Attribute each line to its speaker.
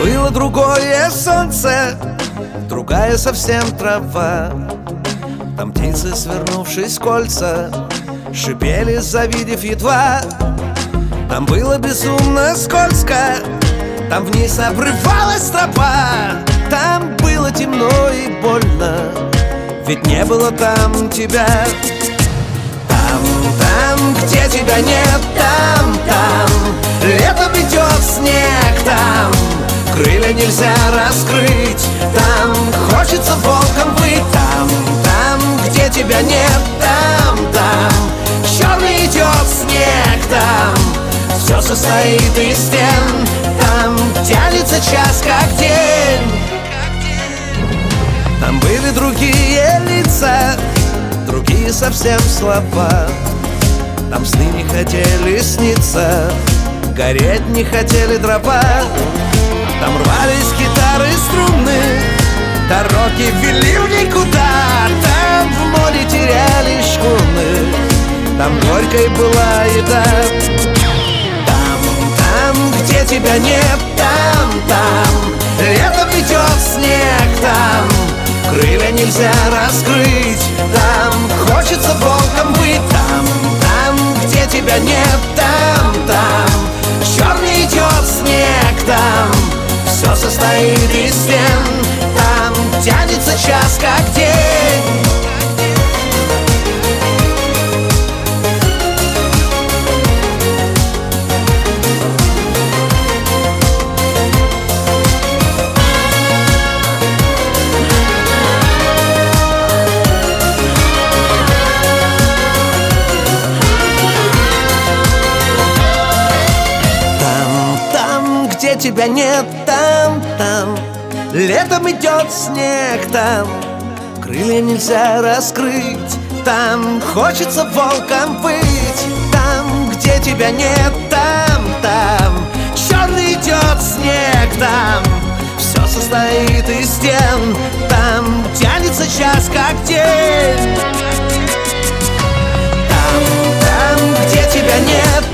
Speaker 1: было другое солнце, другая совсем трава. Там птицы, свернувшись в кольца, шипели, завидев едва. Там было безумно скользко, там вниз обрывалась тропа. Там было темно и больно, ведь не было там тебя. Там, где тебя нет, там летом идет снег. Там крылья нельзя раскрыть, там хочется волком быть. Там, где тебя нет, там черный идет снег. Там все состоит из стен, там тянется час как день. Там были другие лица, другие совсем слова. Там сны не хотели сниться, гореть не хотели дрова. Там рвались гитары, струны, дороги вели в никуда. Там в море теряли шхуны, там горькой была еда. Там, где тебя нет, там летом идет снег. Там крылья нельзя раскрыть, там хочется волком быть. Там, где тебя нет, там черный идет снег. Там все состоит из стен, там тянется час как день. Где тебя нет, там летом идет снег. Там крылья нельзя раскрыть, там хочется волком быть. Там, где тебя нет, там черный идет снег. Там все состоит из стен, там тянется час как день. Там, где тебя нет,